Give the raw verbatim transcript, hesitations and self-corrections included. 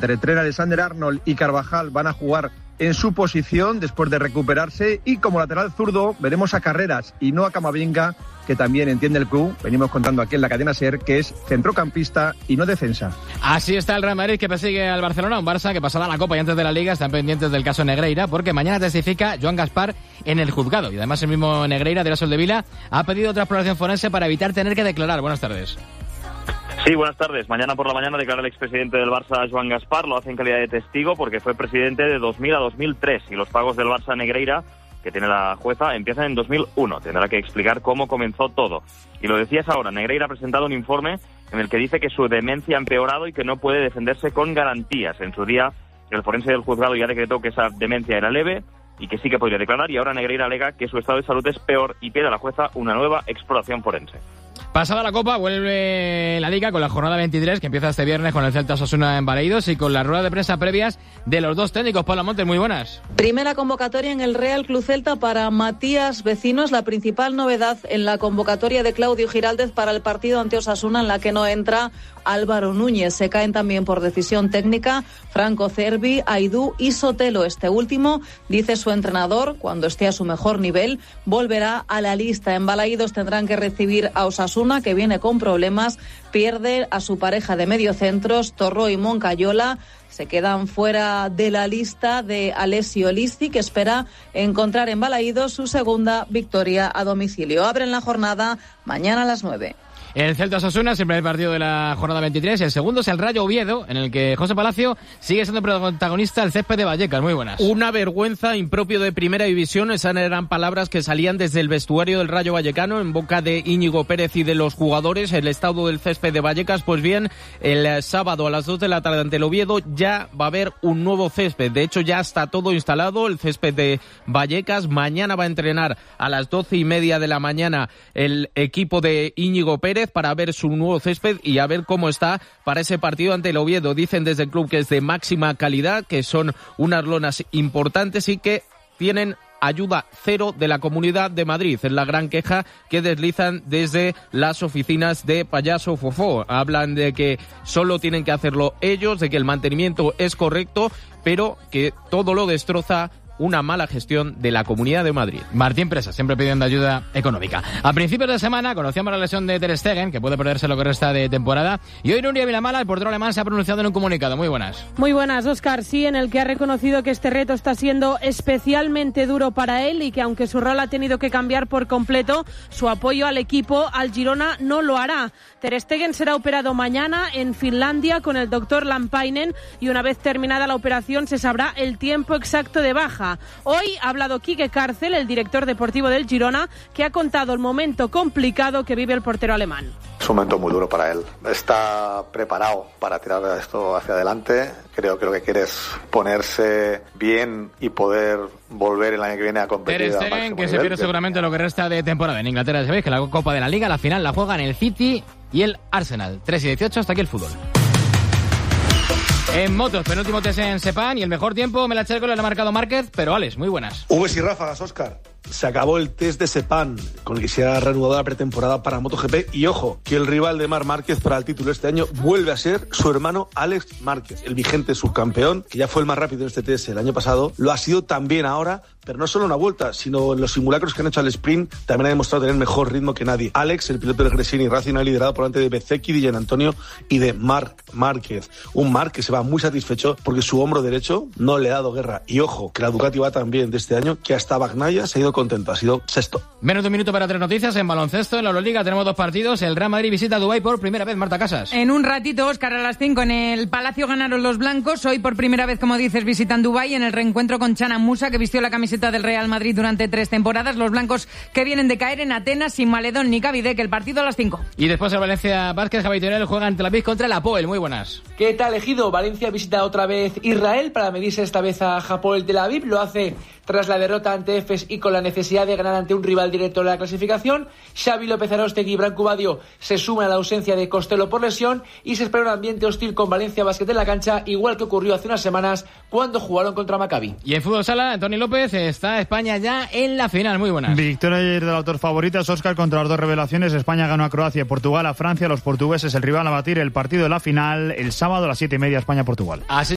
Entre Trent Alexander-Arnold y Carvajal van a jugar en su posición después de recuperarse, y como lateral zurdo veremos a Carreras y no a Camavinga, que también entiende el club, venimos contando aquí en la cadena SER, que es centrocampista y no defensa. Así está el Real Madrid, que persigue al Barcelona, un Barça que pasará la Copa y antes de la Liga están pendientes del caso Negreira, porque mañana testifica Joan Gaspar en el juzgado, y además el mismo Negreira de la Soldevila ha pedido otra exploración forense para evitar tener que declarar. Buenas tardes. Sí, buenas tardes. Mañana por la mañana declara el expresidente del Barça, Joan Gaspar, lo hace en calidad de testigo porque fue presidente de dos mil a dos mil tres y los pagos del Barça a Negreira, que tiene la jueza, empiezan en dos mil uno. Tendrá que explicar cómo comenzó todo. Y lo decías ahora, Negreira ha presentado un informe en el que dice que su demencia ha empeorado y que no puede defenderse con garantías. En su día, el forense del juzgado ya decretó que esa demencia era leve y que sí que podría declarar, y ahora Negreira alega que su estado de salud es peor y pide a la jueza una nueva exploración forense. Pasada la Copa, vuelve la Liga con la jornada veintitrés, que empieza este viernes con el Celta Osasuna en Balaídos y con las ruedas de prensa previas de los dos técnicos. Paula Montes, muy buenas. Primera convocatoria en el Real Club Celta para Matías Vecinos, la principal novedad en la convocatoria de Claudio Giraldez para el partido ante Osasuna, en la que no entra Álvaro Núñez. Se caen también por decisión técnica Franco Cervi, Aidú y Sotelo. Este último, dice su entrenador, cuando esté a su mejor nivel, volverá a la lista. En Balaídos tendrán que recibir a Osasuna, que viene con problemas, pierde a su pareja de mediocentros, Torró y Moncayola. Se quedan fuera de la lista de Alessio Listi, que espera encontrar en Balaídos su segunda victoria a domicilio. Abren la jornada mañana a las nueve. El Celta Osasuna, siempre el partido de la jornada veintitrés. El segundo es el Rayo Oviedo, en el que José Palacio sigue siendo protagonista, el césped de Vallecas. Muy buenas. Una vergüenza, impropio de Primera División. Esas eran palabras que salían desde el vestuario del Rayo Vallecano en boca de Íñigo Pérez y de los jugadores. El estado del césped de Vallecas, pues bien, el sábado a las dos de la tarde ante el Oviedo ya va a haber un nuevo césped. De hecho, ya está todo instalado, el césped de Vallecas. Mañana va a entrenar a las doce y media de la mañana el equipo de Íñigo Pérez para ver su nuevo césped y a ver cómo está para ese partido ante el Oviedo. Dicen desde el club que es de máxima calidad, que son unas lonas importantes y que tienen ayuda cero de la Comunidad de Madrid. Es la gran queja que deslizan desde las oficinas de Payaso Fofó. Hablan de que solo tienen que hacerlo ellos, de que el mantenimiento es correcto, pero que todo lo destroza una mala gestión de la Comunidad de Madrid. Martín Presa, siempre pidiendo ayuda económica. A principios de semana conocíamos la lesión de Ter Stegen, que puede perderse lo que resta de temporada, y hoy Nuria Vilamala, el portero alemán, se ha pronunciado en un comunicado. Muy buenas. Muy buenas, Óscar. Sí, en el que ha reconocido que este reto está siendo especialmente duro para él y que aunque su rol ha tenido que cambiar por completo, su apoyo al equipo, al Girona, no lo hará. Ter Stegen será operado mañana en Finlandia con el doctor Lampainen y una vez terminada la operación se sabrá el tiempo exacto de baja. Hoy ha hablado Quique Cárcel, el director deportivo del Girona, que ha contado el momento complicado que vive el portero alemán. Es un momento muy duro para él. Está preparado para tirar esto hacia adelante. Creo que lo que quiere es ponerse bien y poder volver el año que viene a competir. Ter Stegen, que se pierde seguramente lo que resta de temporada en Inglaterra. Sabéis que la Copa de la Liga, la final la juegan el City y el Arsenal. tres y dieciocho, hasta aquí el fútbol. En motos, penúltimo test en Sepang y el mejor tiempo me la eché con el ha marcado Márquez, pero Alex, muy buenas. Ubes y ráfagas, Óscar. Se acabó el test de Sepang, con el que se ha reanudado la pretemporada para MotoGP. Y ojo, que el rival de Marc Márquez para el título este año vuelve a ser su hermano Alex Márquez, el vigente subcampeón, que ya fue el más rápido en este test el año pasado. Lo ha sido también ahora, pero no solo en una vuelta, sino en los simulacros que han hecho al sprint, también ha demostrado tener mejor ritmo que nadie. Alex, el piloto del Gresini Racing, ha liderado por delante de Bezzecchi, de Gian Antonio y de Marc Márquez. Un Marc que se va muy satisfecho porque su hombro derecho no le ha dado guerra. Y ojo, que la Ducati va tan bien de este año que hasta Bagnaia se ha ido contento, ha sido sexto. Menos de un minuto para tres noticias. En baloncesto, en la Euroliga tenemos dos partidos. El Real Madrid visita Dubái por primera vez. Marta Casas. En un ratito, Óscar, a las cinco en el Palacio ganaron los blancos. Hoy por primera vez, como dices, visitan Dubái en el reencuentro con Chana Musa, que vistió la camiseta del Real Madrid durante tres temporadas. Los blancos que vienen de caer en Atenas sin Maledón ni Cavide, que el partido a las cinco. Y después el Valencia Vázquez, Javi Teruel juega en Tel Aviv contra el Apoel. Muy buenas. ¿Qué tal, Ejido? Valencia visita otra vez Israel para medirse esta vez a Hapoel Tel Aviv. Lo hace tras la derrota ante Efes y con la necesidad de ganar ante un rival directo de la clasificación. Xavi López Aróstegui y Branco Badio se suman a la ausencia de Costello por lesión y se espera un ambiente hostil con Valencia Basket en la cancha, igual que ocurrió hace unas semanas cuando jugaron contra Maccabi. Y en fútbol sala, Antonio López, está España ya en la final. Muy buenas. Victoria ayer del autor favoritas, Óscar, contra las dos revelaciones. España ganó a Croacia y Portugal a Francia. Los portugueses el rival a batir. El partido de la final el sábado a las siete y media, España-Portugal. Así